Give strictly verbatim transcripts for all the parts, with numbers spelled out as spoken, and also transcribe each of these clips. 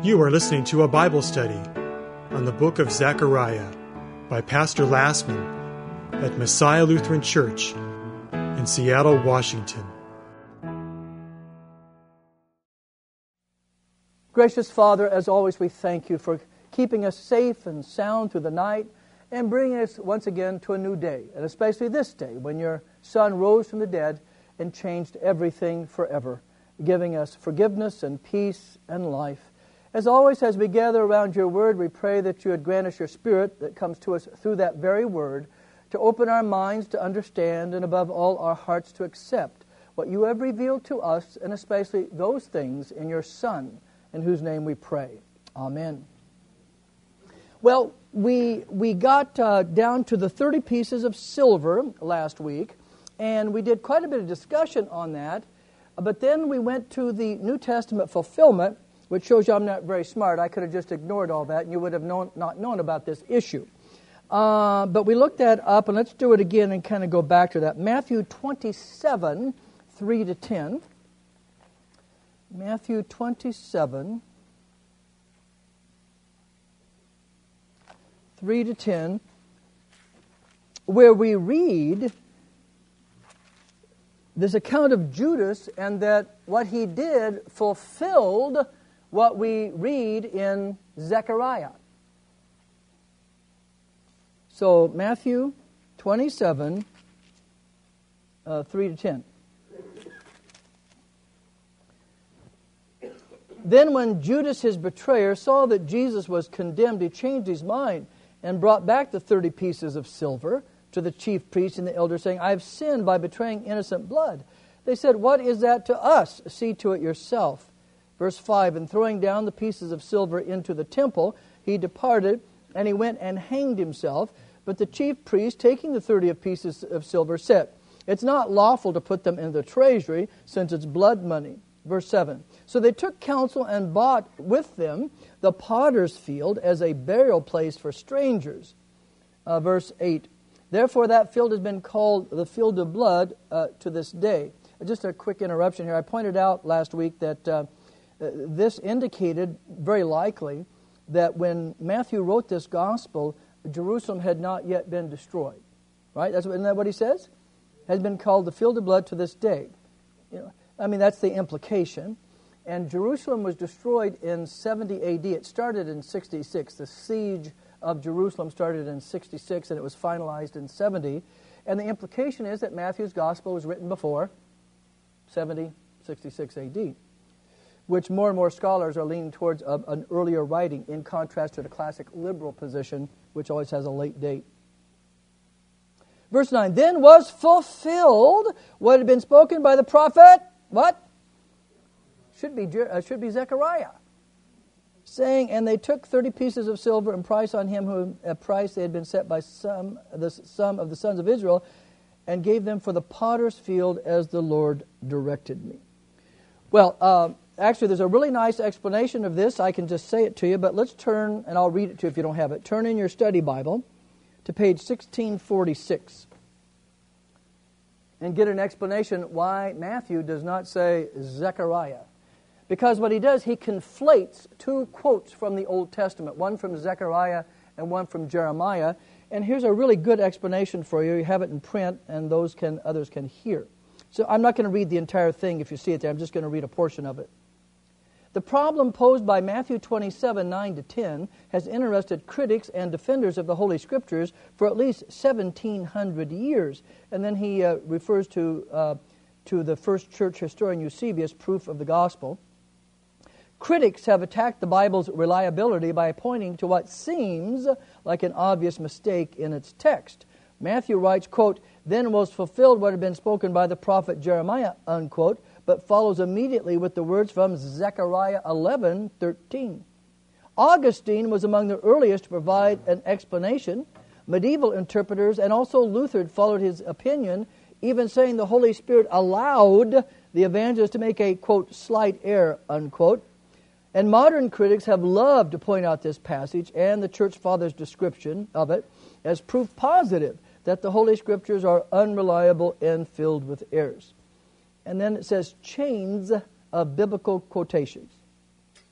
You are listening to a Bible study on the book of Zechariah by Pastor Lassman at Messiah Lutheran Church in Seattle, Washington. Gracious Father, as always, we thank you for keeping us safe and sound through the night and bringing us once again to a new day, and especially this day when your Son rose from the dead and changed everything forever, giving us forgiveness and peace and life. As always, as we gather around your word, we pray that you would grant us your Spirit that comes to us through that very word to open our minds to understand and above all our hearts to accept what you have revealed to us, and especially those things in your Son, in whose name we pray. Amen. Well, we we got uh, down to the thirty pieces of silver last week, and we did quite a bit of discussion on that. But then we went to the New Testament fulfillment, which shows you I'm not very smart. I could have just ignored all that, and you would have known, not known about this issue. Uh, but we looked that up, and let's do it again and kind of go back to that. Matthew twenty-seven, three to ten. Matthew twenty-seven, three to ten, where we read this account of Judas and that what he did fulfilled what we read in Zechariah. So Matthew twenty-seven, uh, three to ten. Then when Judas, his betrayer, saw that Jesus was condemned, he changed his mind and brought back the thirty pieces of silver to the chief priests and the elders, saying, I have sinned by betraying innocent blood. They said, what is that to us? See to it yourself. Verse five, and throwing down the pieces of silver into the temple, he departed, and he went and hanged himself. But the chief priest, taking the thirty pieces of silver, said, it's not lawful to put them in the treasury, since it's blood money. Verse seven, so they took counsel and bought with them the potter's field as a burial place for strangers. Uh, verse eight, therefore that field has been called the field of blood uh, to this day. Just a quick interruption here. I pointed out last week that uh, this indicated very likely that when Matthew wrote this gospel, Jerusalem had not yet been destroyed. Right? That's, isn't that what he says? Has been called the field of blood to this day. You know, I mean, that's the implication. And Jerusalem was destroyed in seventy A D. It started in sixty-six. The siege of Jerusalem started in sixty-six, and it was finalized in seventy. And the implication is that Matthew's gospel was written before seventy, sixty-six A D, which more and more scholars are leaning towards a, an earlier writing, in contrast to the classic liberal position, which always has a late date. Verse nine, then was fulfilled what had been spoken by the prophet. What? Should be, uh, should be Zechariah. Saying, and they took thirty pieces of silver and price on him who a price they had been set by some, the some of the sons of Israel, and gave them for the potter's field as the Lord directed me. Well, uh, actually, there's a really nice explanation of this. I can just say it to you, but let's turn, and I'll read it to you if you don't have it. Turn in your study Bible to page sixteen forty-six. And get an explanation why Matthew does not say Zechariah. Because what he does, he conflates two quotes from the Old Testament, one from Zechariah and one from Jeremiah. And here's a really good explanation for you. You have it in print, and those can others can hear. So I'm not going to read the entire thing if you see it there. I'm just going to read a portion of it. The problem posed by Matthew twenty-seven, nine to ten has interested critics and defenders of the Holy Scriptures for at least seventeen hundred years. And then he uh, refers to, uh, to the first church historian Eusebius' proof of the gospel. Critics have attacked the Bible's reliability by pointing to what seems like an obvious mistake in its text. Matthew writes, quote, then was fulfilled what had been spoken by the prophet Jeremiah, unquote, but follows immediately with the words from Zechariah eleven, thirteen. Augustine was among the earliest to provide an explanation. Medieval interpreters and also Luther followed his opinion, even saying the Holy Spirit allowed the evangelist to make a, quote, slight error, unquote. And modern critics have loved to point out this passage and the Church Fathers' description of it as proof positive that the Holy Scriptures are unreliable and filled with errors. And then it says chains of biblical quotations.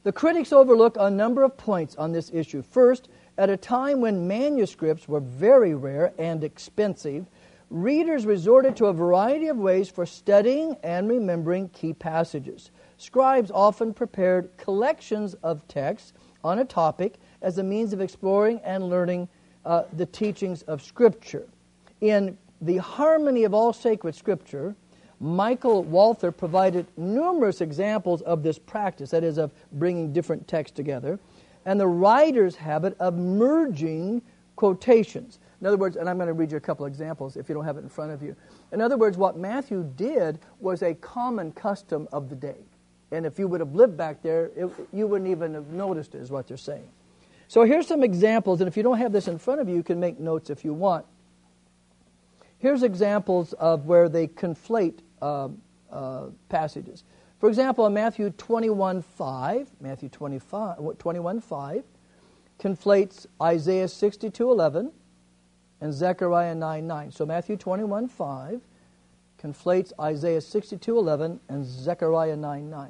The critics overlook a number of points on this issue. First, at a time when manuscripts were very rare and expensive, readers resorted to a variety of ways for studying and remembering key passages. Scribes often prepared collections of texts on a topic as a means of exploring and learning uh, the teachings of Scripture. In The Harmony of All Sacred Scripture, Michael Walther provided numerous examples of this practice, that is, of bringing different texts together, and the writer's habit of merging quotations. In other words, and I'm going to read you a couple examples if you don't have it in front of you. In other words, what Matthew did was a common custom of the day. And if you would have lived back there, it, you wouldn't even have noticed it, is what they're saying. So here's some examples, and if you don't have this in front of you, you can make notes if you want. Here's examples of where they conflate uh, uh, passages. For example, in Matthew twenty-one five, Matthew twenty-five, twenty-one five conflates Isaiah sixty-two eleven and Zechariah nine nine. So Matthew twenty-one five conflates Isaiah sixty-two eleven and Zechariah nine nine.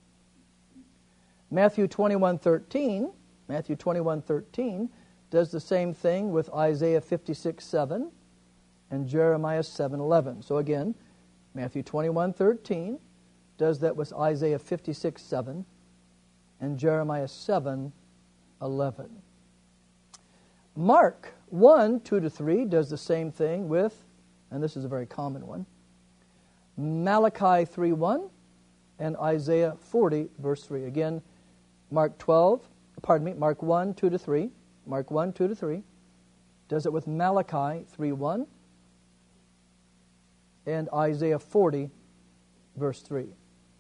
Matthew twenty-one thirteen, Matthew twenty-one thirteen does the same thing with Isaiah fifty-six seven and Jeremiah seven eleven. So again, Matthew twenty-one thirteen does that with Isaiah fifty-six seven and Jeremiah seven eleven. Mark one two to three does the same thing with, and this is a very common one, Malachi three one and Isaiah forty verse three. Again, Mark twelve, pardon me, Mark one two to three, Mark one two to three does it with Malachi three one and Isaiah forty verse three.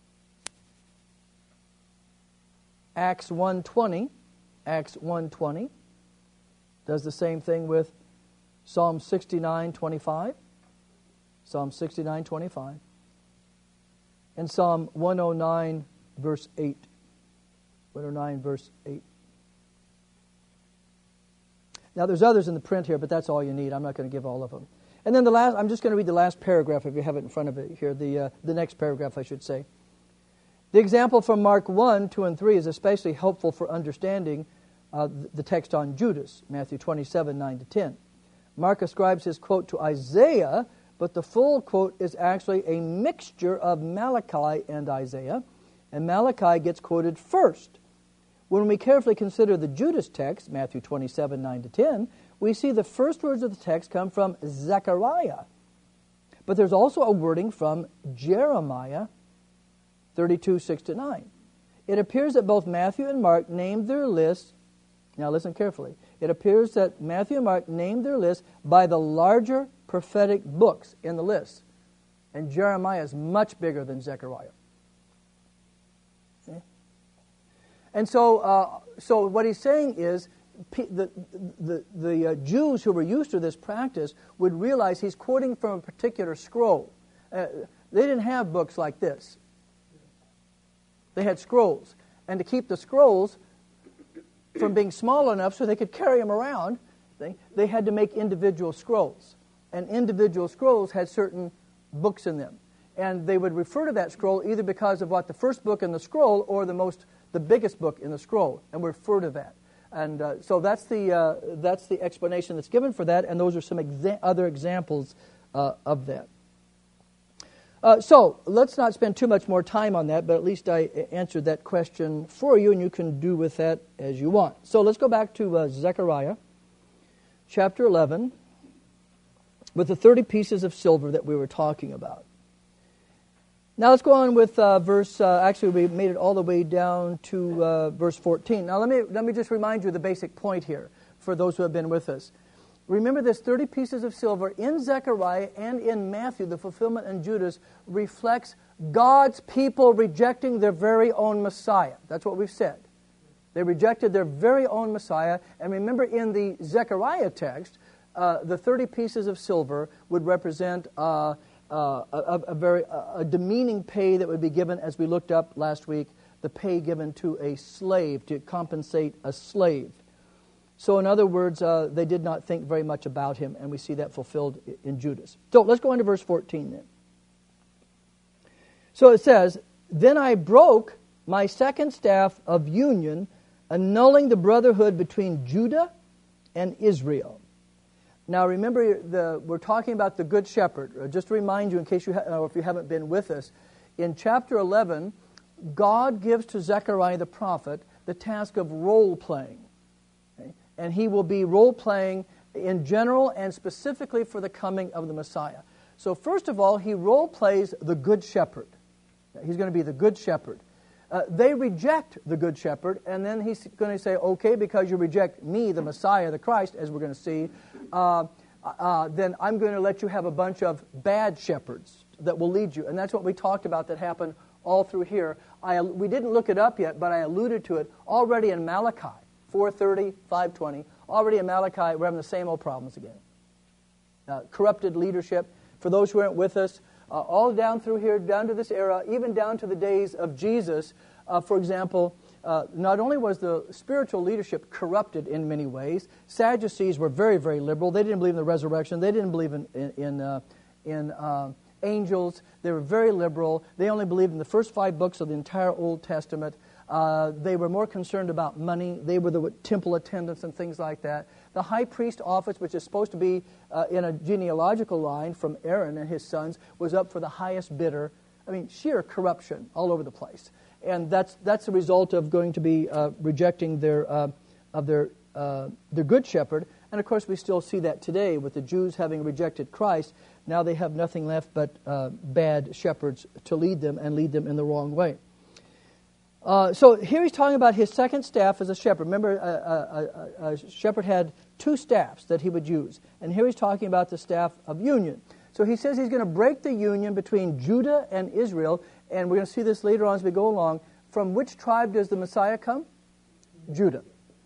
Acts one twenty, Acts one twenty does the same thing with Psalm sixty-nine twenty-five, Psalm sixty-nine twenty-five, and Psalm one oh nine verse eight. one oh nine verse eight. Now there's others in the print here, but that's all you need. I'm not going to give all of them. And then the last, I'm just going to read the last paragraph if you have it in front of it here, the uh, the next paragraph I should say. The example from Mark one, two, and three is especially helpful for understanding uh, the text on Judas, Matthew twenty-seven, nine to ten. Mark ascribes his quote to Isaiah, but the full quote is actually a mixture of Malachi and Isaiah, and Malachi gets quoted first. When we carefully consider the Judas text, Matthew twenty-seven, nine to ten, we see the first words of the text come from Zechariah. But there's also a wording from Jeremiah thirty-two, six to nine. It appears that both Matthew and Mark named their lists, now listen carefully, it appears that Matthew and Mark named their lists by the larger prophetic books in the list. And Jeremiah is much bigger than Zechariah. Okay? And so, uh, so what he's saying is, the the, the uh, Jews who were used to this practice would realize he's quoting from a particular scroll. Uh, they didn't have books like this. They had scrolls. And to keep the scrolls from being small enough so they could carry them around, they, they had to make individual scrolls. And individual scrolls had certain books in them. And they would refer to that scroll either because of what the first book in the scroll or the most the biggest book in the scroll, and we refer to that. And uh, so that's the uh, that's the explanation that's given for that, and those are some exa- other examples uh, of that. Uh, so let's not spend too much more time on that, but at least I answered that question for you, and you can do with that as you want. So let's go back to uh, Zechariah, chapter eleven, with the thirty pieces of silver that we were talking about. Now let's go on with uh, verse, uh, actually we made it all the way down to uh, verse fourteen. Now let me let me just remind you the basic point here for those who have been with us. Remember this thirty pieces of silver in Zechariah and in Matthew, the fulfillment in Judas, reflects God's people rejecting their very own Messiah. That's what we've said. They rejected their very own Messiah. And remember in the Zechariah text, uh, the thirty pieces of silver would represent uh, Uh, a, a very a demeaning pay that would be given, as we looked up last week, the pay given to a slave to compensate a slave. So in other words, uh, they did not think very much about him, and we see that fulfilled in Judas. So let's go on to verse fourteen then. So it says, "Then I broke my second staff of union, annulling the brotherhood between Judah and Israel. Now remember, the, we're talking about the Good Shepherd. Just to remind you, in case you ha- or if you haven't been with us, in chapter eleven, God gives to Zechariah the prophet the task of role-playing. Okay? And he will be role-playing in general and specifically for the coming of the Messiah. So first of all, he role-plays the Good Shepherd. He's going to be the Good Shepherd. Uh, they reject the Good Shepherd, and then he's going to say, okay, because you reject me, the Messiah, the Christ, as we're going to see, uh, uh, then I'm going to let you have a bunch of bad shepherds that will lead you. And that's what we talked about that happened all through here. I, we didn't look it up yet, but I alluded to it already in Malachi, four thirty, five twenty. Already in Malachi, we're having the same old problems again. Uh, corrupted leadership. For those who aren't with us, uh, all down through here, down to this era, even down to the days of Jesus, uh, for example, uh, not only was the spiritual leadership corrupted in many ways, Sadducees were very, very liberal. They didn't believe in the resurrection. They didn't believe in, in, in, uh, in uh, angels. They were very liberal. They only believed in the first five books of the entire Old Testament. Uh, they were more concerned about money. They were the temple attendants and things like that. The high priest office, which is supposed to be uh, in a genealogical line from Aaron and his sons, was up for the highest bidder. I mean, sheer corruption all over the place. And that's that's the result of going to be uh, rejecting their uh, of their uh, their good shepherd. And of course, we still see that today with the Jews having rejected Christ. Now they have nothing left but uh, bad shepherds to lead them and lead them in the wrong way. Uh, so here he's talking about his second staff as a shepherd. Remember, a, a, a, a shepherd had two staffs that he would use. And here he's talking about the staff of union. So he says he's going to break the union between Judah and Israel. And we're going to see this later on as we go along. From which tribe does the Messiah come? Judah.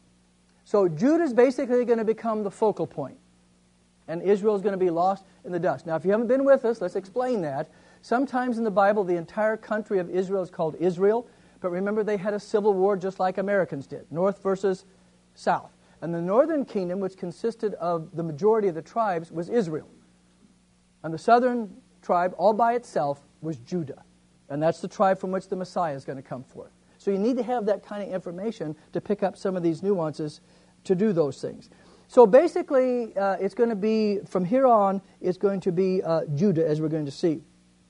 So Judah is basically going to become the focal point. And Israel is going to be lost in the dust. Now, if you haven't been with us, let's explain that. Sometimes in the Bible, the entire country of Israel is called Israel. But remember, they had a civil war just like Americans did, North versus South. And the northern kingdom, which consisted of the majority of the tribes, was Israel. And the southern tribe, all by itself, was Judah. And that's the tribe from which the Messiah is going to come forth. So you need to have that kind of information to pick up some of these nuances to do those things. So basically, uh, it's going to be, from here on, it's going to be uh, Judah, as we're going to see.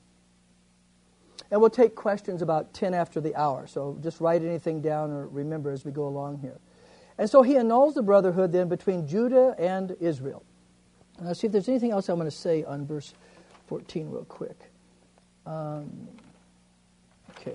And we'll take questions about ten after the hour. So just write anything down or remember as we go along here. And so he annuls the brotherhood then between Judah and Israel. And let's see if there's anything else I'm going to say on verse fourteen real quick. Um, okay.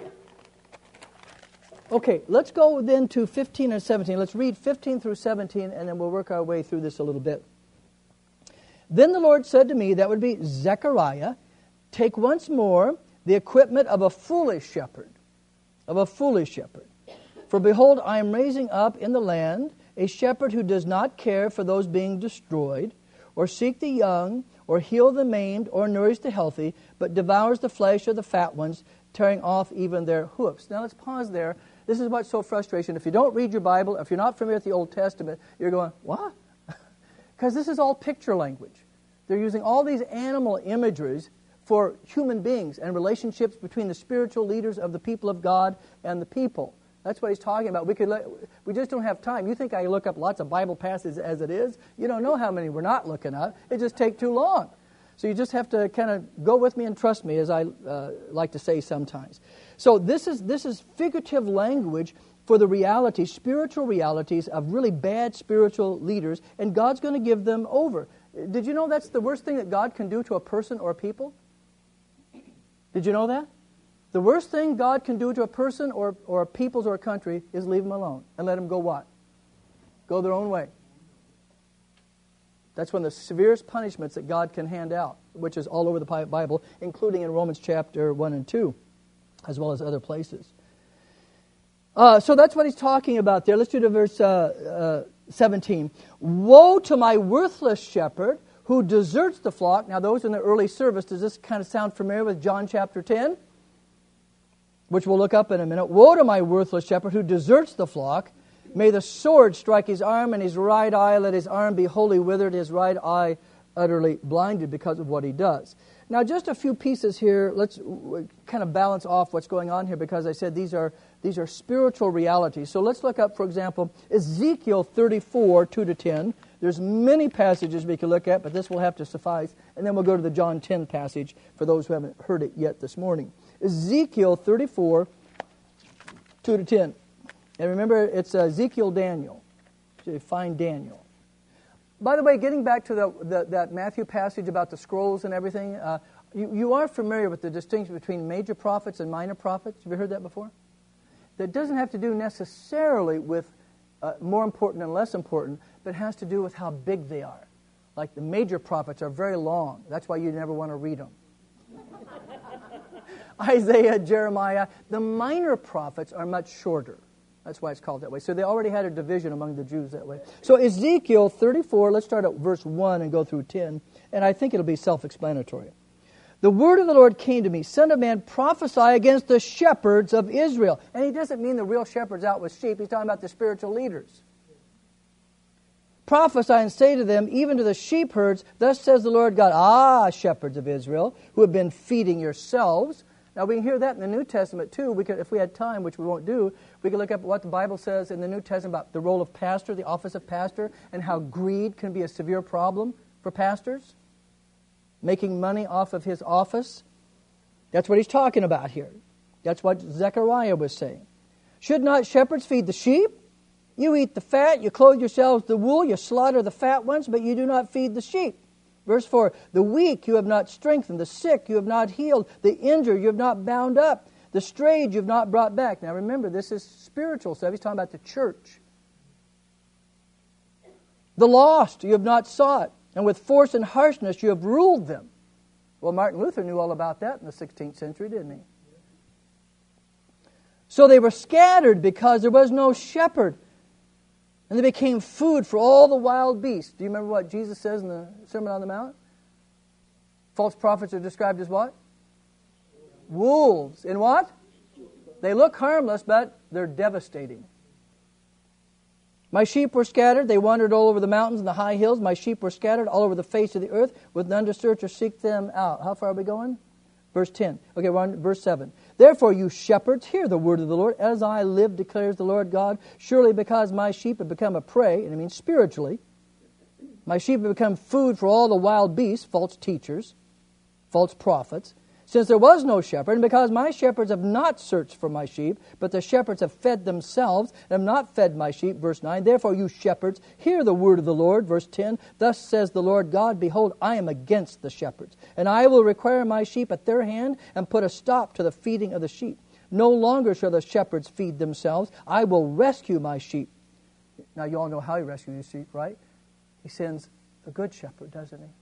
Okay, let's go then to fifteen and seventeen. Let's read fifteen through seventeen, and then we'll work our way through this a little bit. Then the Lord said to me, that would be Zechariah, take once more the equipment of a foolish shepherd, of a foolish shepherd. For behold, I am raising up in the land a shepherd who does not care for those being destroyed, or seek the young, or heal the maimed, or nourish the healthy, but devours the flesh of the fat ones, tearing off even their hoofs. Now let's pause there. This is what's so frustrating. If you don't read your Bible, if you're not familiar with the Old Testament, you're going, what? Because this is all picture language. They're using all these animal imageries for human beings and relationships between the spiritual leaders of the people of God and the people. That's what he's talking about. We could let, we just don't have time. You think I look up lots of Bible passages as it is? You don't know how many we're not looking up. It just takes too long. So you just have to kind of go with me and trust me, as I uh, like to say sometimes. So this is this is figurative language for the realities, spiritual realities of really bad spiritual leaders, and God's going to give them over. Did you know that's the worst thing that God can do to a person or a people? Did you know that? The worst thing God can do to a person or, or a peoples or a country is leave them alone and let them go what? Go their own way. That's one of the severest punishments that God can hand out, which is all over the Bible, including in Romans chapter one and two, as well as other places. Uh, so that's what he's talking about there. Let's do to verse uh, uh, seventeen. Woe to my worthless shepherd who deserts the flock. Now those in the early service, does this kind of sound familiar with John chapter ten? Which we'll look up in a minute. Woe to my worthless shepherd who deserts the flock. May the sword strike his arm and his right eye. Let his arm be wholly withered, his right eye utterly blinded because of what he does. Now just a few pieces here. Let's kind of balance off what's going on here, because I said these are These are spiritual realities. So let's look up, for example, Ezekiel thirty-four, two to ten. There's many passages we can look at, but this will have to suffice. And then we'll go to the John ten passage for those who haven't heard it yet this morning. Ezekiel thirty-four, two to ten. And remember, it's Ezekiel Daniel. So you find Daniel. By the way, getting back to the, the, that Matthew passage about the scrolls and everything, uh, you, you are familiar with the distinction between major prophets and minor prophets. Have you heard that before? That doesn't have to do necessarily with uh, more important and less important, but has to do with how big they are. Like the major prophets are very long. That's why you never want to read them. Isaiah, Jeremiah. The minor prophets are much shorter. That's why it's called that way. So they already had a division among the Jews that way. So Ezekiel thirty-four, let's start at verse one and go through ten. And I think it'll be self-explanatory. The word of the Lord came to me, Son of man, prophesy against the shepherds of Israel. And he doesn't mean the real shepherds out with sheep. He's talking about the spiritual leaders. Prophesy and say to them, even to the sheep herds, thus says the Lord God, ah, shepherds of Israel, who have been feeding yourselves. Now we can hear that in the New Testament too. We could, if we had time, which we won't do, we could look up what the Bible says in the New Testament about the role of pastor, the office of pastor, and how greed can be a severe problem for pastors. Making money off of his office. That's what he's talking about here. That's what Zechariah was saying. Should not shepherds feed the sheep? You eat the fat, you clothe yourselves with the wool, you slaughter the fat ones, but you do not feed the sheep. Verse four, the weak you have not strengthened, the sick you have not healed, the injured you have not bound up, the strayed you have not brought back. Now remember, this is spiritual stuff. He's talking about the church. The lost you have not sought, and with force and harshness you have ruled them. Well, Martin Luther knew all about that in the sixteenth century, didn't he? So they were scattered because there was no shepherd. And they became food for all the wild beasts. Do you remember what Jesus says in the Sermon on the Mount? False prophets are described as what? Wolves. In what? They look harmless, but they're devastating. My sheep were scattered. They wandered all over the mountains and the high hills. My sheep were scattered all over the face of the earth, with none to search or seek them out. How far are we going? Verse ten. Okay, we're on verse seven. Therefore, you shepherds, hear the word of the Lord. As I live, declares the Lord God, surely because my sheep have become a prey, and it means spiritually, my sheep have become food for all the wild beasts, false teachers, false prophets, since there was no shepherd, and because my shepherds have not searched for my sheep, but the shepherds have fed themselves, and have not fed my sheep, verse nine, therefore you shepherds, hear the word of the Lord, verse ten, thus says the Lord God, behold, I am against the shepherds, and I will require my sheep at their hand, and put a stop to the feeding of the sheep. No longer shall the shepherds feed themselves, I will rescue my sheep. Now you all know how he rescues his sheep, right? He sends the good shepherd, doesn't he?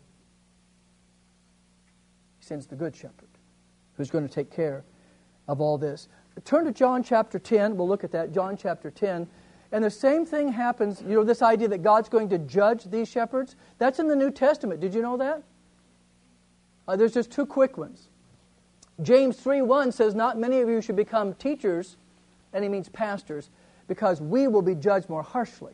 Sends the good shepherd who's going to take care of all this. Turn to John chapter ten. We'll look at that. John chapter ten. And the same thing happens, you know, this idea that God's going to judge these shepherds, that's in the New Testament. Did you know that? Uh, there's just two quick ones. James three one says, not many of you should become teachers, and he means pastors, because we will be judged more harshly.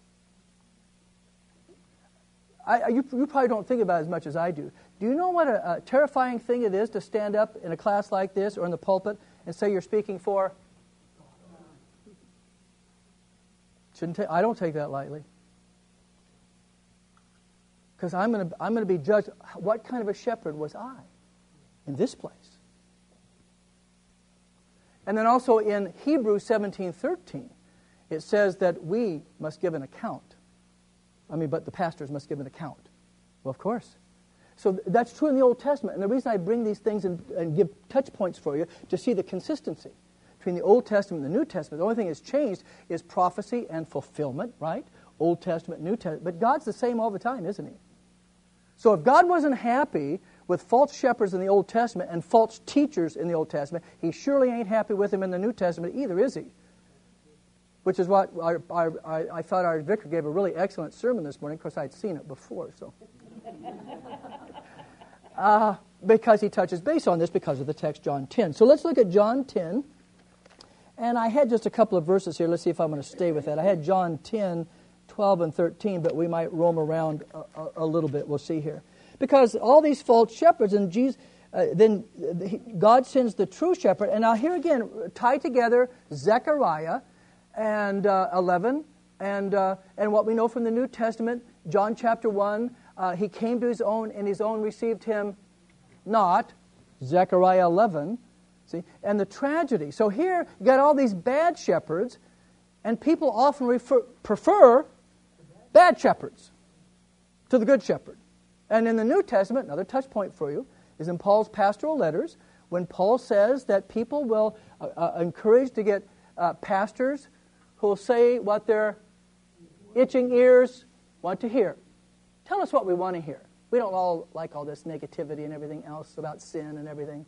I, you, you probably don't think about it as much as I do. Do you know what a, a terrifying thing it is to stand up in a class like this or in the pulpit and say you're speaking for? Shouldn't ta- I don't take that lightly. Because I'm going to I'm going to be judged. What kind of a shepherd was I in this place? And then also in Hebrews seventeen thirteen, it says that we must give an account. I mean, but the pastors must give an account. Well, of course. So that's true in the Old Testament. And the reason I bring these things and, and give touch points for you to see the consistency between the Old Testament and the New Testament. The only thing that's changed is prophecy and fulfillment, right? Old Testament, New Testament. But God's the same all the time, isn't he? So if God wasn't happy with false shepherds in the Old Testament and false teachers in the Old Testament, he surely ain't happy with them in the New Testament either, is he? Which is what our, our, our, I thought our vicar gave a really excellent sermon this morning. Of course, I'd seen it before, so. uh, because he touches base on this because of the text John ten. So let's look at John ten. And I had just a couple of verses here. Let's see if I'm going to stay with that. I had John ten, twelve, and thirteen, but we might roam around a, a, a little bit. We'll see here. Because all these false shepherds, and Jesus, uh, then God sends the true shepherd. And now here again, tie together Zechariah and uh, eleven and uh, and what we know from the New Testament, John chapter one. Uh, he came to his own, and his own received him not. Zechariah eleven. See, and the tragedy. So here you got all these bad shepherds, and people often refer, prefer bad shepherds to the good shepherd. And in the New Testament, another touch point for you is in Paul's pastoral letters, when Paul says that people will uh, uh, encourage to get uh, pastors who will say what their itching ears want to hear. Tell us what we want to hear. We don't all like all this negativity and everything else about sin and everything.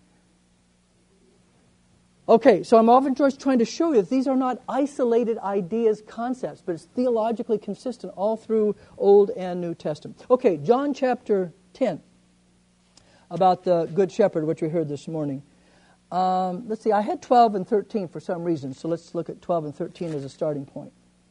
Okay, so I'm often just trying to show you that these are not isolated ideas, concepts, but it's theologically consistent all through Old and New Testament. Okay, John chapter ten, about the Good Shepherd, which we heard this morning. Um, let's see, I had twelve and thirteen for some reason, so let's look at twelve and thirteen as a starting point.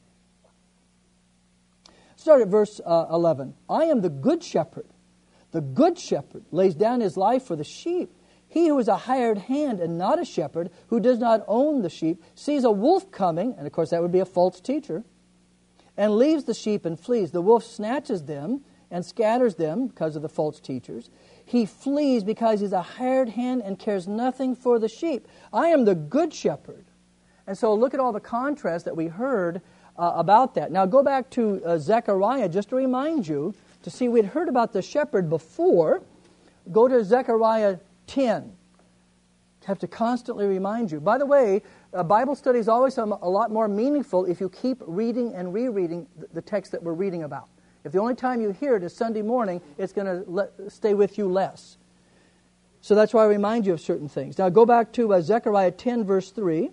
Start at verse uh, eleven. I am the Good Shepherd. The Good Shepherd lays down his life for the sheep. He who is a hired hand and not a shepherd, who does not own the sheep, sees a wolf coming, and of course that would be a false teacher, and leaves the sheep and flees. The wolf snatches them and scatters them because of the false teachers. He flees because he's a hired hand and cares nothing for the sheep. I am the Good Shepherd. And so look at all the contrast that we heard uh, about that. Now go back to uh, Zechariah just to remind you, to see we'd heard about the shepherd before. Go to Zechariah ten. Have to constantly remind you. By the way, a Bible study is always a lot more meaningful if you keep reading and rereading the text that we're reading about. If the only time you hear it is Sunday morning, it's going to stay with you less. So that's why I remind you of certain things. Now go back to uh, Zechariah ten, verse three.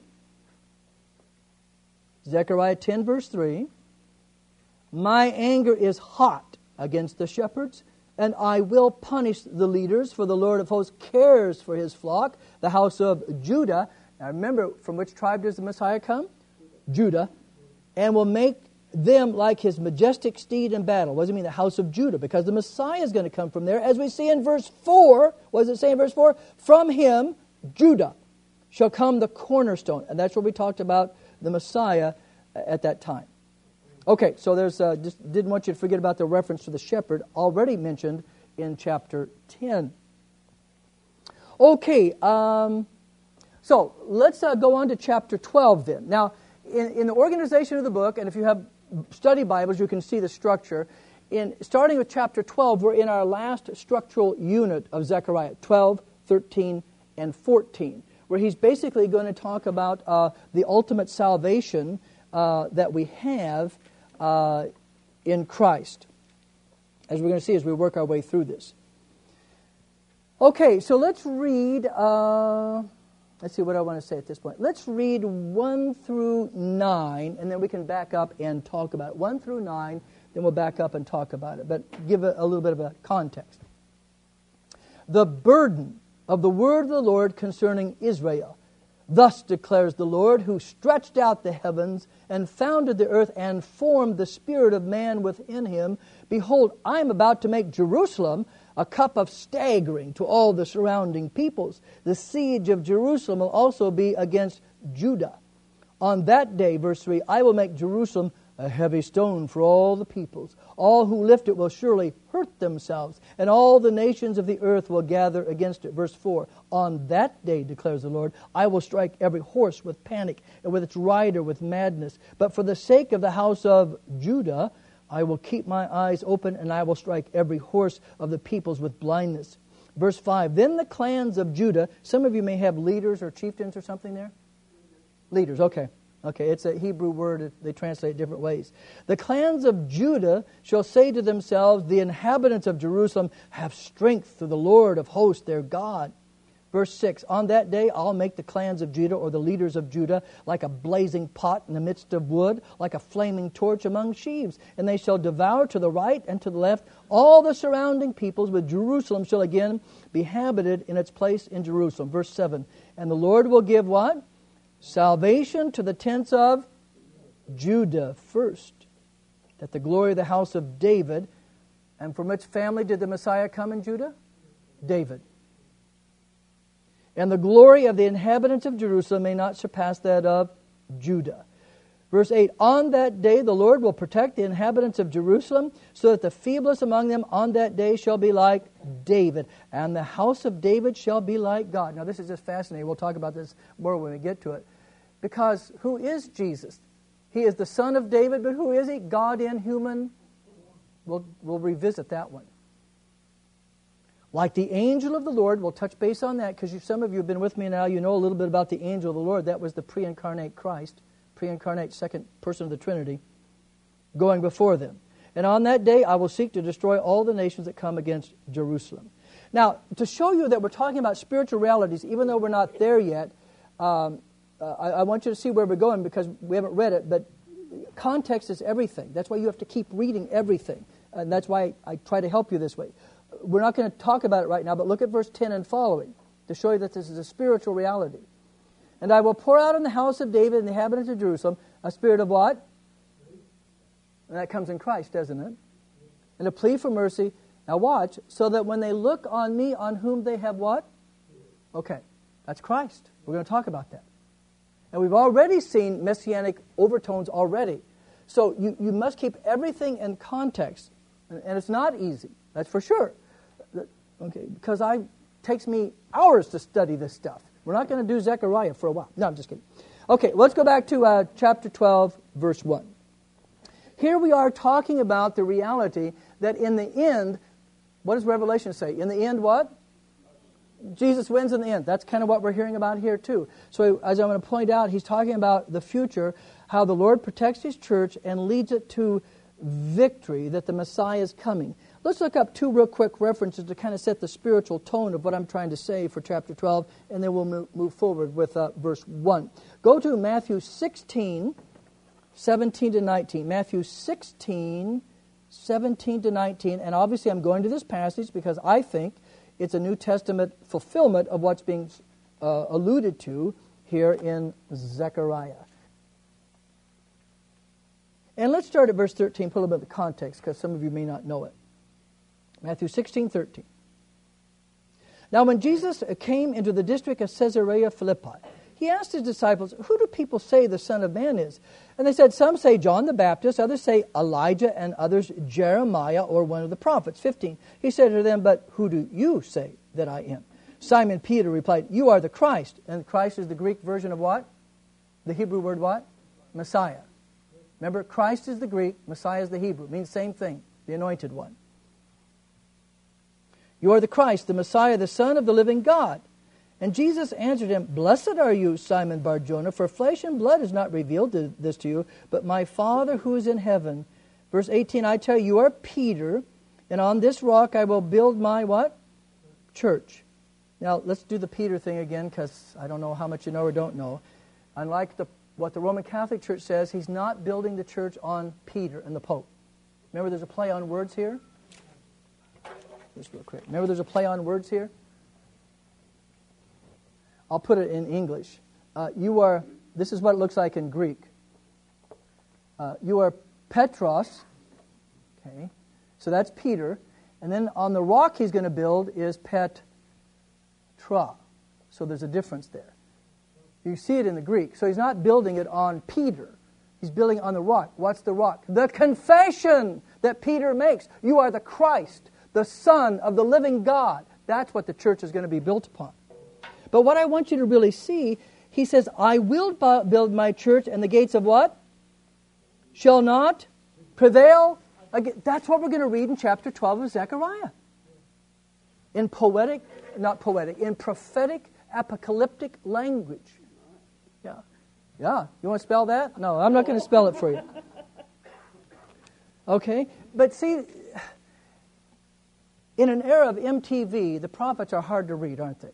Zechariah ten, verse three. My anger is hot against the shepherds, and I will punish the leaders, for the Lord of hosts cares for his flock, the house of Judah. Now remember, from which tribe does the Messiah come? Judah. And will make them like his majestic steed in battle. What does it mean, the house of Judah? Because the Messiah is going to come from there. As we see in verse four, what does it say in verse four? From him, Judah, shall come the cornerstone. And that's what we talked about the Messiah at that time. Okay, so there's uh, just didn't want you to forget about the reference to the shepherd already mentioned in chapter ten. Okay, um, so let's uh, go on to chapter twelve then. Now, in, in the organization of the book, and if you have study Bibles, you can see the structure. In starting with chapter twelve, we're in our last structural unit of Zechariah, twelve, thirteen, and fourteen, where he's basically going to talk about uh, the ultimate salvation uh, that we have Uh, in Christ, as we're going to see as we work our way through this. Okay, so let's read, uh, let's see what I want to say at this point. Let's read one through nine, and then we can back up and talk about it. one through nine, then we'll back up and talk about it, but give it a little bit of a context. The burden of the word of the Lord concerning Israel. Thus declares the Lord, who stretched out the heavens and founded the earth and formed the spirit of man within him. Behold, I am about to make Jerusalem a cup of staggering to all the surrounding peoples. The siege of Jerusalem will also be against Judah. On that day, verse three, I will make Jerusalem a heavy stone for all the peoples. All who lift it will surely hurt themselves, and all the nations of the earth will gather against it. Verse four, on that day, declares the Lord, I will strike every horse with panic, and with its rider with madness. But for the sake of the house of Judah, I will keep my eyes open, and I will strike every horse of the peoples with blindness. Verse five, then the clans of Judah, some of you may have leaders or chieftains or something there? Leaders, okay. Okay, it's a Hebrew word. They translate it different ways. The clans of Judah shall say to themselves, the inhabitants of Jerusalem have strength through the Lord of hosts, their God. Verse six, on that day I'll make the clans of Judah, or the leaders of Judah, like a blazing pot in the midst of wood, like a flaming torch among sheaves. And they shall devour to the right and to the left all the surrounding peoples, but Jerusalem shall again be habited in its place in Jerusalem. Verse seven, and the Lord will give what? Salvation to the tents of Judah first, that the glory of the house of David. And from which family did the Messiah come in Judah? David. and the glory of the inhabitants of Jerusalem may not surpass that of Judah. Verse eight, on that day the Lord will protect the inhabitants of Jerusalem, so that the feeblest among them on that day shall be like David, and the house of David shall be like God. Now this is just fascinating. We'll talk about this more when we get to it. Because who is Jesus? He is the son of David, but who is he? God in human. We'll, we'll revisit that one. Like the angel of the Lord, we'll touch base on that, because some of you have been with me now. You know a little bit about the angel of the Lord. That was the pre-incarnate Christ. Pre-incarnate second person of the Trinity, going before them. And on that day I will seek to destroy all the nations that come against Jerusalem. Now, to show you that we're talking about spiritual realities, even though we're not there yet, um, uh, I, I want you to see where we're going, because we haven't read it, but context is everything. That's why you have to keep reading everything. And that's why I try to help you this way. We're not going to talk about it right now, but look at verse ten and following to show you that this is a spiritual reality. And I will pour out on the house of David and the inhabitants of Jerusalem a spirit of what? And that comes in Christ, doesn't it? And a plea for mercy. Now watch, so that when they look on me, on whom they have what? Okay, that's Christ. We're going to talk about that. And we've already seen messianic overtones already. So you, you must keep everything in context. And, and it's not easy, that's for sure. Okay, because I, it takes me hours to study this stuff. We're not going to do Zechariah for a while. No, I'm just kidding. Okay, let's go back to uh, chapter twelve, verse one. Here we are talking about the reality that in the end, what does Revelation say? In the end, what? Jesus wins in the end. That's kind of what we're hearing about here too. So as I'm going to point out, he's talking about the future, how the Lord protects his church and leads it to victory, that the Messiah is coming. Let's look up two real quick references to kind of set the spiritual tone of what I'm trying to say for chapter twelve, and then we'll move, move forward with uh, verse one. Go to Matthew sixteen, seventeen to nineteen. Matthew sixteen, seventeen to nineteen. And obviously I'm going to this passage because I think it's a New Testament fulfillment of what's being uh, alluded to here in Zechariah. And let's start at verse thirteen, put a little bit of the context, because some of you may not know it. Matthew sixteen, thirteen. Now when Jesus came into the district of Caesarea Philippi, he asked his disciples, who do people say the Son of Man is? And they said, some say John the Baptist, others say Elijah, and others Jeremiah or one of the prophets. fifteen. He said to them, but who do you say that I am? Simon Peter replied, you are the Christ. And Christ is the Greek version of what? The Hebrew word what? Messiah. Remember, Christ is the Greek, Messiah is the Hebrew. It means the same thing, the anointed one. You are the Christ, the Messiah, the Son of the living God. And Jesus answered him, blessed are you, Simon Bar-Jonah, for flesh and blood has not revealed this to you, but my Father who is in heaven. Verse eighteen, I tell you, you are Peter, and on this rock I will build my what? Church. Now, let's do the Peter thing again, because I don't know how much you know or don't know. Unlike the, what the Roman Catholic Church says, he's not building the church on Peter and the Pope. Remember, there's a play on words here? Just real quick. Remember, there's a play on words here? I'll put it in English. Uh, you are, this is what it looks like in Greek. Uh, you are Petros, okay, so that's Peter, and then on the rock he's going to build is Petra. So there's a difference there. You see it in the Greek. So he's not building it on Peter. He's building it on the rock. What's the rock? The confession that Peter makes. You are the Christ, the Son of the living God. That's what the church is going to be built upon. But what I want you to really see, he says, I will build my church, and the gates of what? Shall not prevail. Again, that's what we're going to read in chapter twelve of Zechariah. In poetic, not poetic, in prophetic, apocalyptic language. Yeah. Yeah. You want to spell that? No, I'm not going to spell it for you. Okay? But see, in an era of M T V, the prophets are hard to read, aren't they?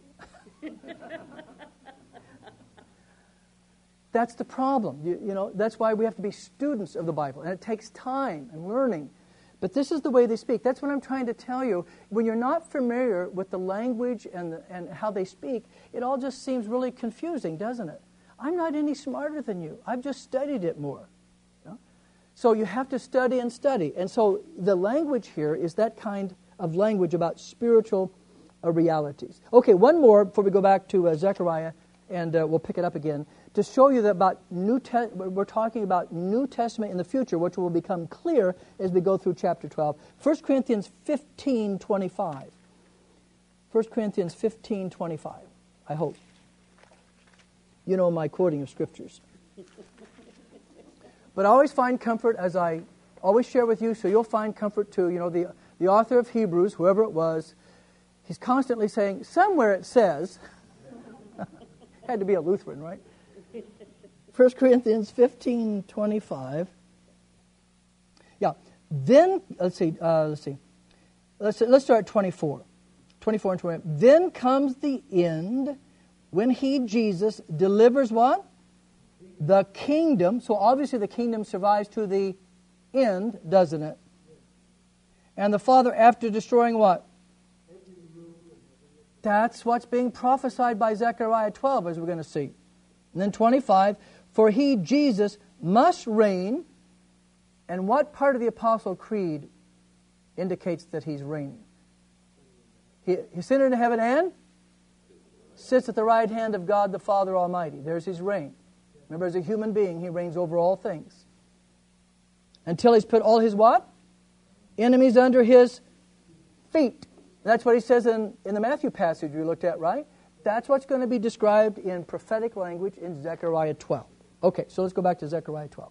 That's the problem. You, you know, that's why we have to be students of the Bible, and it takes time and learning. But this is the way they speak. That's what I'm trying to tell you. When you're not familiar with the language and the, and how they speak, it all just seems really confusing, doesn't it? I'm not any smarter than you. I've just studied it more. You know? So you have to study and study. And so the language here is that kind of language about spiritual uh, realities. Okay, one more before we go back to uh, Zechariah, and uh, we'll pick it up again, to show you that about New Te- we're talking about New Testament in the future, which will become clear as we go through chapter twelve. First Corinthians fifteen twenty-five. First Corinthians fifteen twenty-five, I hope. You know my quoting of scriptures. But I always find comfort, as I always share with you, so you'll find comfort too. You know, the, the author of Hebrews, whoever it was, he's constantly saying, somewhere it says, had to be a Lutheran, right? First Corinthians fifteen twenty-five. Yeah. Then, let's see, uh, let's see. Let's, let's start at twenty-four. twenty-four and twenty. Then comes the end when he, Jesus, delivers what? The kingdom. So obviously the kingdom survives to the end, doesn't it? And the Father, after destroying what? That's what's being prophesied by Zechariah twelve, as we're going to see. And then twenty-five, for he, Jesus, must reign. And what part of the Apostle Creed indicates that he's reigning? He, he ascended into heaven and sits at the right hand of God the Father Almighty. There's his reign. Remember, as a human being, he reigns over all things. Until he's put all his what? Enemies under his feet. That's what he says in, in the Matthew passage we looked at, right? That's what's going to be described in prophetic language in Zechariah twelve. Okay, so let's go back to Zechariah twelve.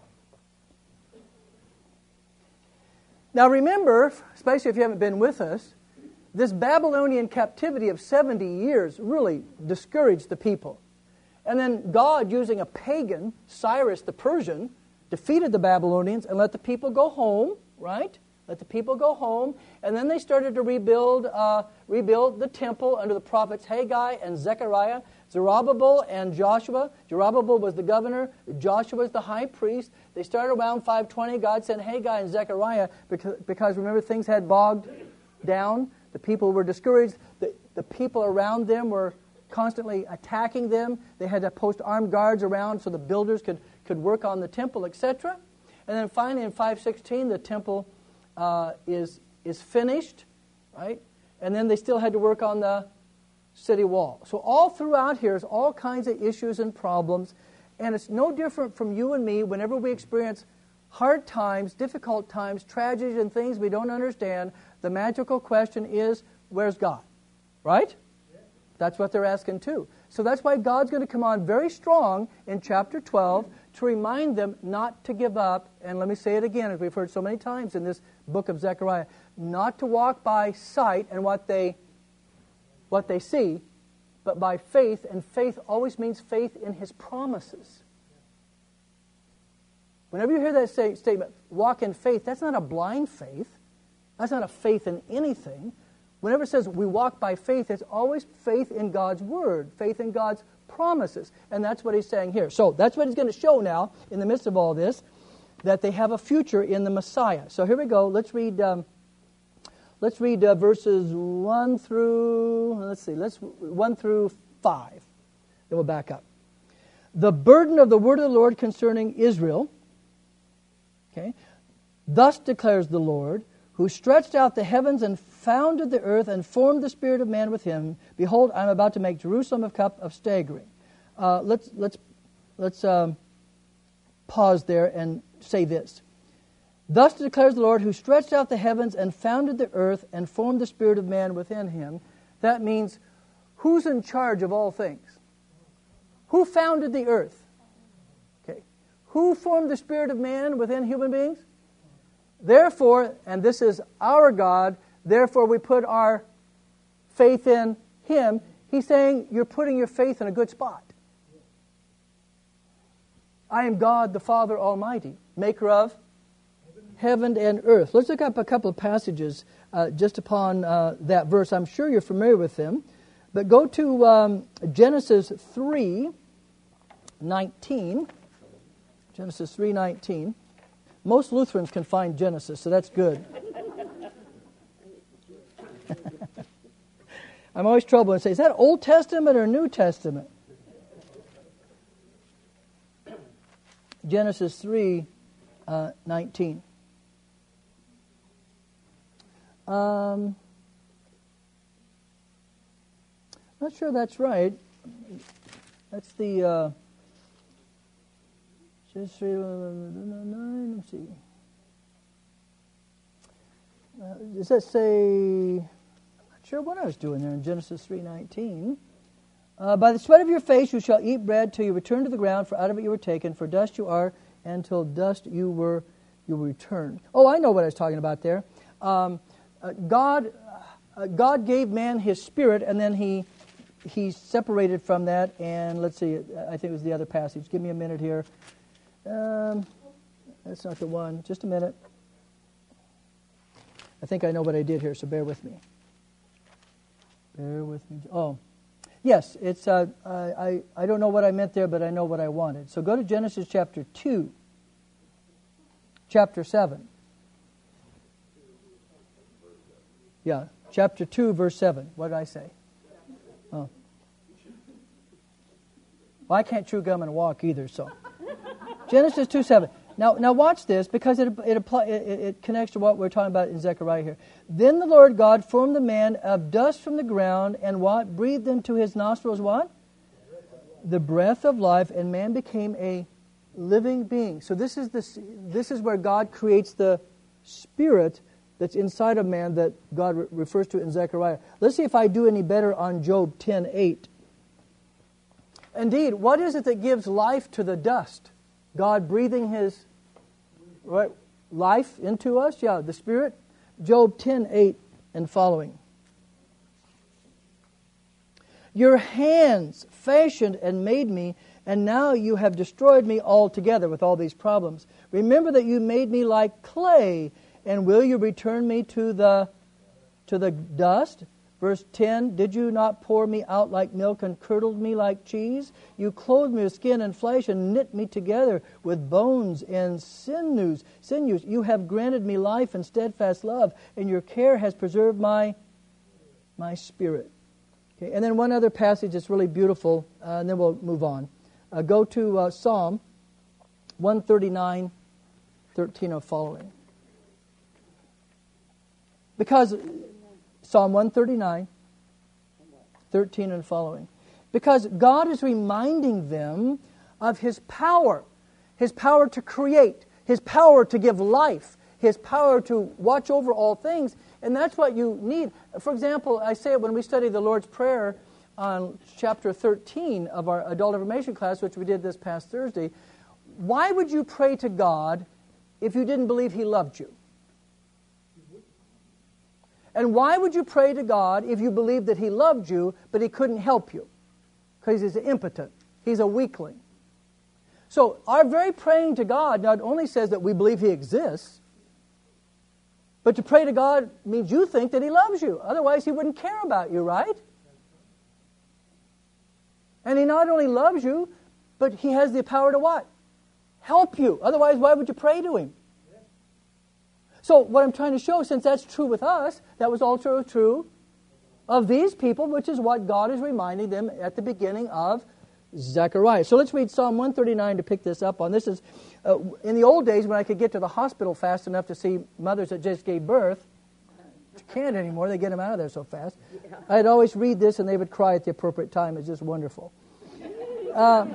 Now remember, especially if you haven't been with us, this Babylonian captivity of seventy years really discouraged the people. And then God, using a pagan, Cyrus the Persian, defeated the Babylonians and let the people go home, right? Let the people go home. And then they started to rebuild uh, rebuild the temple under the prophets Haggai and Zechariah, Zerubbabel and Joshua. Zerubbabel was the governor. Joshua was the high priest. They started around five twenty. God sent Haggai and Zechariah because, because remember, things had bogged down. The people were discouraged. The, the people around them were constantly attacking them. They had to post armed guards around so the builders could, could work on the temple, et cetera. And then finally in five sixteen, the temple uh, is, is finished, right? And then they still had to work on the city wall. So all throughout here is all kinds of issues and problems. And it's no different from you and me whenever we experience hard times, difficult times, tragedies and things we don't understand. The magical question is, where's God? Right? That's what they're asking too. So that's why God's going to come on very strong in chapter twelve to remind them not to give up. And let me say it again, as we've heard so many times in this book of Zechariah, not to walk by sight and what they what they see, but by faith. And faith always means faith in His promises. Whenever you hear that say, statement, walk in faith, that's not a blind faith. That's not a faith in anything. Whenever it says we walk by faith, it's always faith in God's Word, faith in God's promises. And that's what he's saying here. So that's what he's going to show now in the midst of all this, that they have a future in the Messiah. So here we go. Let's read um, let's read uh, verses one through, let's see, let's one through five. Then we'll back up. The burden of the word of the Lord concerning Israel. Okay. Thus declares the Lord, who stretched out the heavens and founded the earth and formed the spirit of man with him. Behold, I am about to make Jerusalem a cup of staggering. Uh, let's let's let's um, pause there and say this. Thus declares the Lord, who stretched out the heavens and founded the earth and formed the spirit of man within him. That means, who's in charge of all things? Who founded the earth? Okay. Who formed the spirit of man within human beings? Therefore, and this is our God, therefore we put our faith in Him. He's saying you're putting your faith in a good spot. I am God, the Father Almighty, maker of heaven and earth. Let's look up a couple of passages uh, just upon uh, that verse. I'm sure you're familiar with them. But go to um, Genesis three nineteen. Genesis three nineteen. Most Lutherans can find Genesis, so that's good. I'm always troubled when I say, is that Old Testament or New Testament? Genesis three nineteen. Um, Not sure that's right. That's the... Uh, Genesis three, nine, let's see. Uh, does that say... I'm not sure what I was doing there in Genesis three nineteen. Uh, By the sweat of your face you shall eat bread till you return to the ground, for out of it you were taken, for dust you are, and till dust you were you will return. Oh, I know what I was talking about there. Um, uh, God, uh, God gave man His Spirit, and then He He separated from that. And let's see, I think it was the other passage. Give me a minute here. Um, that's not the one. Just a minute. I think I know what I did here, so bear with me. Bear with me. Oh, yes. It's. Uh, I I don't know what I meant there, but I know what I wanted. So go to Genesis chapter two. Chapter seven. Yeah, chapter two, verse seven. What did I say? Oh. Well, I can't chew gum and walk either, so. Genesis two seven. Now, now watch this, because it it, apply, it it connects to what we're talking about in Zechariah here. Then the Lord God formed the man of dust from the ground, and what? Breathed into his nostrils what? The breath of life, and man became a living being. So this is the this is where God creates the spirit that's inside of man that God re- refers to in Zechariah. Let's see if I do any better on Job ten eight. Indeed, what is it that gives life to the dust? God breathing His right, life into us? Yeah, the Spirit. Job ten eight and following. Your hands fashioned and made me, and now you have destroyed me altogether with all these problems. Remember that you made me like clay, and will you return me to the to the dust? Verse ten, did you not pour me out like milk and curdled me like cheese? You clothed me with skin and flesh and knit me together with bones and sinews. Sinews. You have granted me life and steadfast love, and your care has preserved my my spirit. Okay, and then one other passage that's really beautiful, uh, and then we'll move on. Uh, go to uh, Psalm one thirty-nine, thirteen or following. Because Psalm one thirty-nine, thirteen and following. Because God is reminding them of His power. His power to create. His power to give life. His power to watch over all things. And that's what you need. For example, I say it when we study the Lord's Prayer on chapter thirteen of our adult information class, which we did this past Thursday. Why would you pray to God if you didn't believe He loved you? And why would you pray to God if you believed that He loved you, but He couldn't help you? Because He's impotent. He's a weakling. So our very praying to God not only says that we believe He exists, but to pray to God means you think that He loves you. Otherwise, He wouldn't care about you, right? And He not only loves you, but He has the power to what? Help you. Otherwise, why would you pray to Him? So what I'm trying to show, since that's true with us, that was also true of these people, which is what God is reminding them at the beginning of Zechariah. So let's read Psalm one thirty-nine to pick this up on. This is, uh, in the old days when I could get to the hospital fast enough to see mothers that just gave birth, you can't anymore, they get them out of there so fast. Yeah. I'd always read this and they would cry at the appropriate time. It's just wonderful. Um,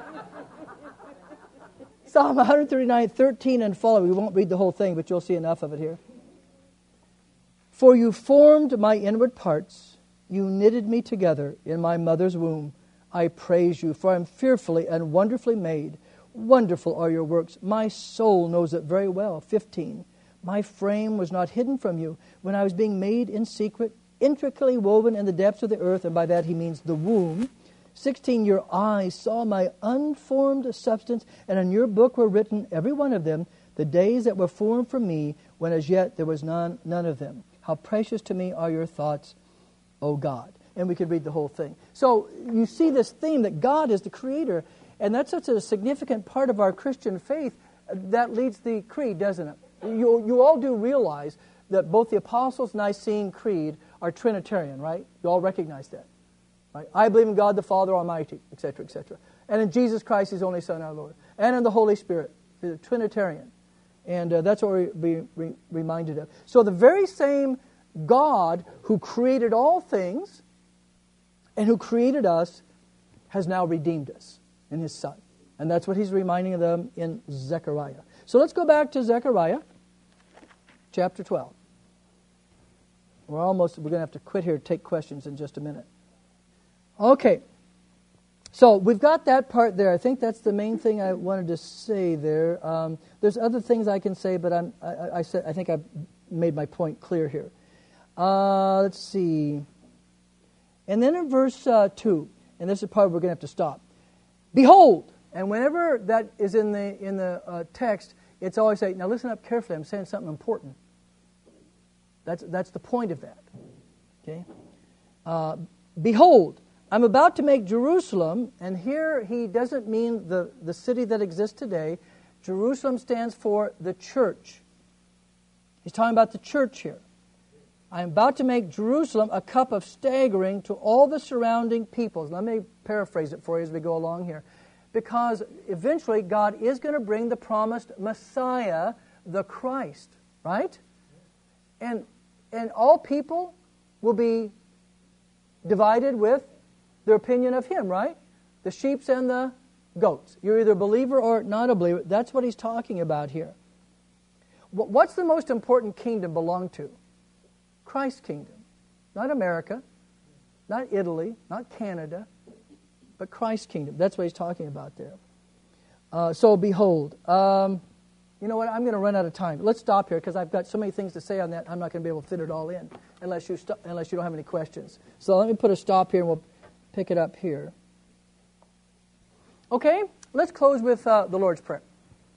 Psalm one thirty-nine, thirteen and following. We won't read the whole thing, but you'll see enough of it here. For you formed my inward parts. You knitted me together in my mother's womb. I praise you, for I am fearfully and wonderfully made. Wonderful are your works. My soul knows it very well. fifteen. My frame was not hidden from you when I was being made in secret, intricately woven in the depths of the earth, and by that he means the womb. sixteen, your eyes saw my unformed substance, and in your book were written, every one of them, the days that were formed for me, when as yet there was none, none of them. How precious to me are your thoughts, O God. And we could read the whole thing. So you see this theme that God is the creator, and that's such a significant part of our Christian faith. That leads the creed, doesn't it? You, you all do realize that both the Apostles' Nicene Creed are Trinitarian, right? You all recognize that. Right? I believe in God the Father Almighty, et cetera, et cetera. And in Jesus Christ, His only Son, our Lord. And in the Holy Spirit. The Trinitarian. And uh, that's what we're being re- reminded of. So the very same God who created all things and who created us has now redeemed us in His Son. And that's what He's reminding them in Zechariah. So let's go back to Zechariah chapter twelve. We're almost, we're going to have to quit here to take questions in just a minute. Okay. So we've got that part there. I think that's the main thing I wanted to say there. Um, there's other things I can say, but I'm, I, I, said, I think I've made my point clear here. Uh, let's see. And then in verse uh, two, and this is part we're going to have to stop. Behold, and whenever that is in the in the uh, text, it's always saying, now listen up carefully, I'm saying something important. That's that's the point of that. Okay. Uh, Behold, I'm about to make Jerusalem, and here he doesn't mean the, the city that exists today. Jerusalem stands for the church. He's talking about the church here. I'm about to make Jerusalem a cup of staggering to all the surrounding peoples. Let me paraphrase it for you as we go along here. Because eventually God is going to bring the promised Messiah, the Christ, right? And and all people will be divided with their opinion of Him, right? The sheep and the goats. You're either a believer or not a believer. That's what he's talking about here. What's the most important kingdom belong to? Christ's kingdom. Not America, not Italy, not Canada, but Christ's kingdom. That's what he's talking about there. Uh, so behold. Um, you know what? I'm going to run out of time. Let's stop here because I've got so many things to say on that. I'm not going to be able to fit it all in unless you st- unless you don't have any questions. So let me put a stop here and we'll pick it up here. Okay, let's close with uh, the Lord's Prayer.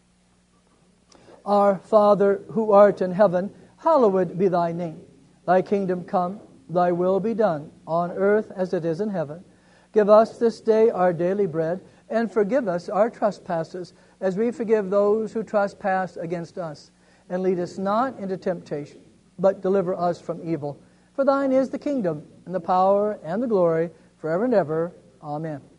Our Father who art in heaven, hallowed be thy name. Thy kingdom come, thy will be done, on earth as it is in heaven. Give us this day our daily bread, and forgive us our trespasses, as we forgive those who trespass against us. And lead us not into temptation, but deliver us from evil. For thine is the kingdom, and the power, and the glory, forever and ever. Amen.